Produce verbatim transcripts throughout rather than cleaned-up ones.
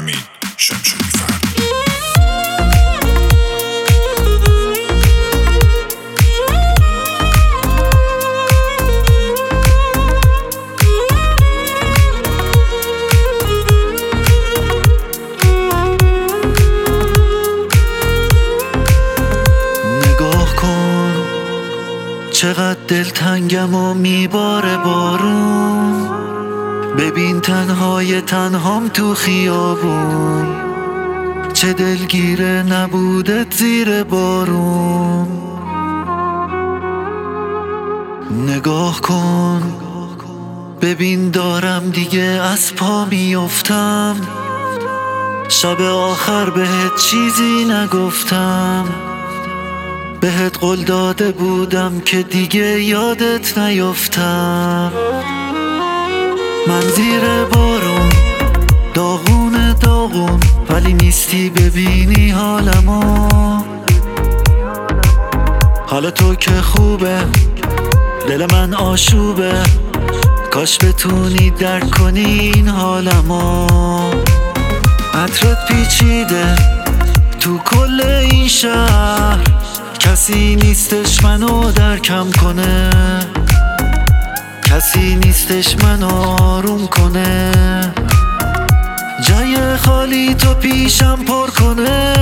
حمید شمشادی فرد. نگاه کن چقدر دلتنگم و میباره بارون، ببین تنهای تنهام تو خیابون، چه دلگیره نبودت زیر بارون. نگاه کن ببین دارم دیگه از پا میافتم، شب آخر بهت چیزی نگفتم، بهت قول داده بودم که دیگه یادت نیفتم. من زیر بارون داغون داغون، ولی نیستی ببینی حالمو. حالا تو که خوبه دل من آشوبه، کاش بتونی درک کنی این حالمو. عطرت پیچیده تو کل این شهر، کسی نیستش منو درکم کنه، کسی نیستش منو آروم کنه، جای خالی تو پیشم پر کنه.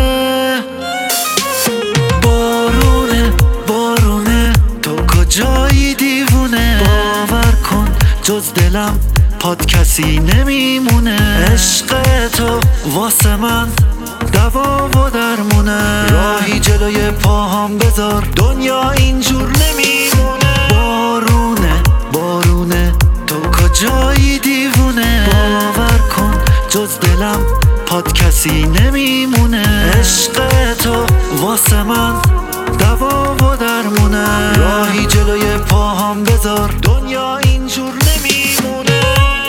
بارونه بارونه تو کجایی دیوونه، باور کن جز دلم پاد کسی نمیمونه. عشق تو واسه من دوا و درمونه، راهی جلوی پاهام بذار دنیا اینجور نمیمونه. بارونه بارونه تو کجایی دیوونه، باور کن جز دلم پاد کسی نمیمونه. عشق تو واسه من دوا و درمونه، راهی جلوی پاهام بذار دنیا اینجور نمیمونه.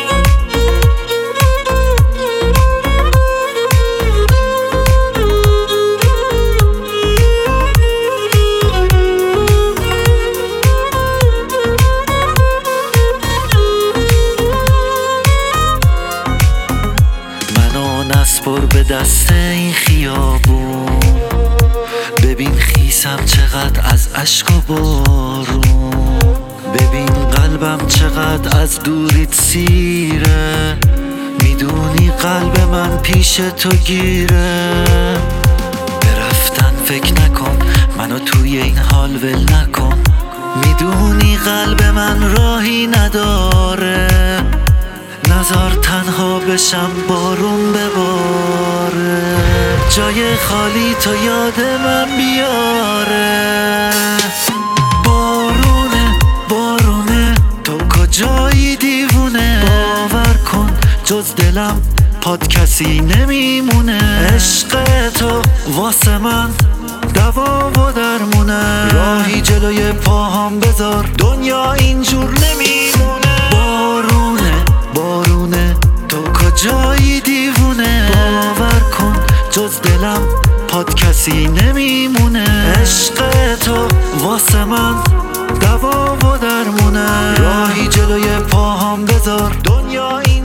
نسپر به دست این خیابون، ببین خیسم چقدر از اشک و بارون، ببین قلبم چقدر از دوریت سیره، میدونی قلب من پیش تو گیره. برفتن فکر نکن منو توی این حال ول نکن، میدونی قلب من راهی نداره، نزار تنها بشم بارون بباره، جای خالی تو یاد من بیاره. بارونه بارونه تو کجایی دیوونه، باور کن جز دلم پاد کسی نمیمونه. عشق تو واسه من دوا و درمونه، راهی جلوی پاهام بذار دنیا اینجور نمیمونه. بارونه بارونه تو کجایی دیوونه، باور کن جز دلم پاد کسی نمیمونه. عشق تو واسه من دوا و درمونه، راهی جلوی پاهام بذار دنیا این